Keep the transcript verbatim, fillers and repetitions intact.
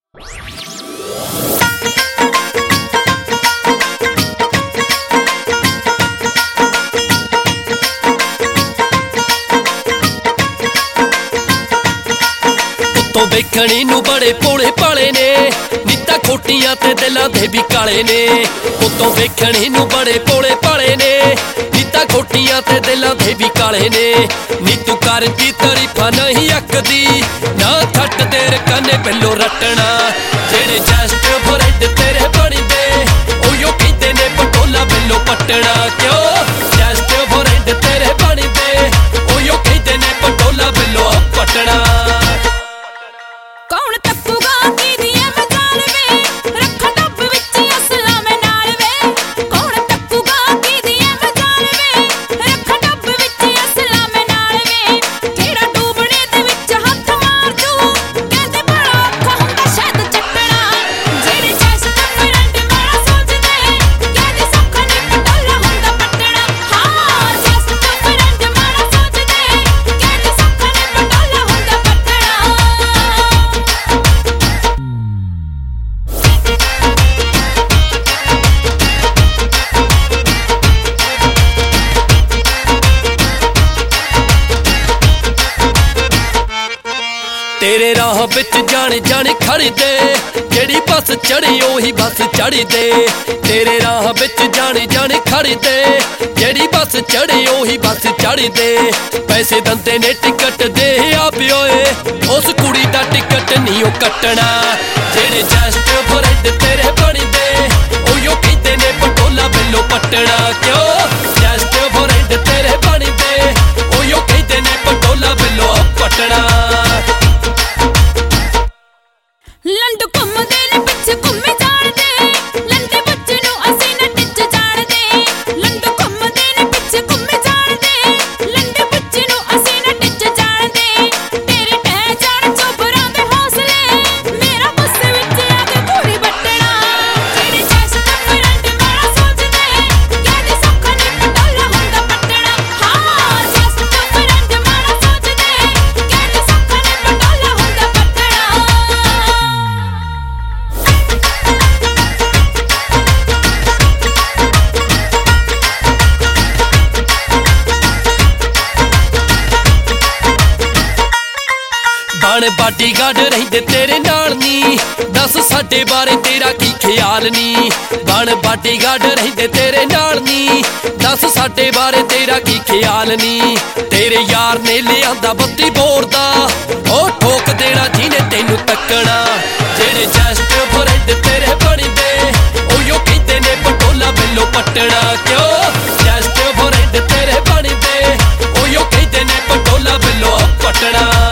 उत्तों देखने नूं बड़े भोले भाले ने, नीतां खोटियां ते दिलां दे भी काले ने। उत्तों देखने नूं बड़े भोले भाले ने, नीतां खोटियां ते दिलां दे भी काले ने। नी तू करदी तारीफां नहीं अकदी, ना थट तेरे कन्ने बिल्लो रटना। जेड़े जस्ट फ्रेंड तेरे बनदे, ओयो कहंदे ने पटोला बिल्लो पटना। क्यों जस्ट फ्रेंड तेरे बनदे, ओयो कहंदे ने पटोला बिल्लो पटना। तेरे राह बिच जाने जाने खड़दे, जेड़ी बस चढ़ी ओही बस चढ़दे। तेरे राह बिच जाने जाने खड़दे, जेड़ी बस चढ़ी ओही बस चढ़दे। पैसे दंदे ने टिकट दे आ पिओए, उस कुड़ी दा टिकट नहीं ओ कटना। जेड़े जस्ट फ्रेंड तेरे बनदे, ओयो कहंदे ने पटोला बिल्लो पटना। क्यों जस्ट फ्रेंड तेरे बनदे, ओयो कहंदे ने पटोला बिल्लो पटना। लंड घुमदे ने पिछे घुम्मे जाणदे, लंडे बच्चे नूं असीं ना टिच जाणदे। लंड घुमदे ने पिछे घुम्मे जाणदे, लंडे बच्चे नूं असीं ना टिच जाणदे। तेरे टह जाण चोबरां दे हौसले, मेरा गुस्से विच आ के घूरी बट्टना। जेड़े जस्ट फ्रेंड माड़ा सोचदे, कहदे सौखा नहीं पटोला हुंदा पटना। हाँ जस्ट फ्रेंड माड़ा सोचदे, कहदे सौखा नहीं पटोला हुंदा पटना। बण बाडीगार्ड रहिंदे तेरे नाल नी, दस साडे बारे तेरा की ख्याल नी। बण बाडीगार्ड रहिंदे तेरे नाल नी, दस साडे बारे तेरा की ख्याल नी। तेरे यार ने लियांदा बत्ती बोर दा, ओ ठोक देना जिने तेनू तकना। जेड़े जस्ट फ्रेंड तेरे बनदे, ओयो कहंदे ने पटोला बिल्लो पटना। क्यों जस्ट फ्रेंड तेरे बनदे, ओयो कहंदे ने पटोला बिल्लो पटना।